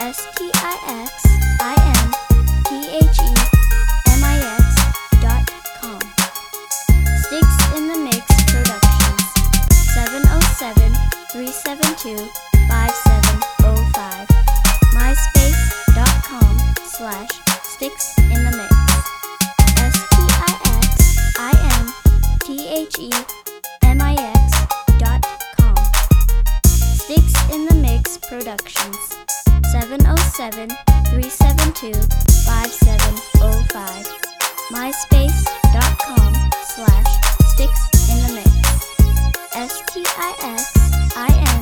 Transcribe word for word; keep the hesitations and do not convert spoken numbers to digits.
S T I X I M P H E M I X dot com. Sticks in the Mix Productions. seven oh seven, three seven two, five seven oh five. MySpace.com slash Sticks in the Mix. S T I X I M P H E M I X dot com. Sticks in the Mix Productions. seven oh seven, three seven two, five seven oh five. MySpace.com slash Sticks in the Mix. S T I X I M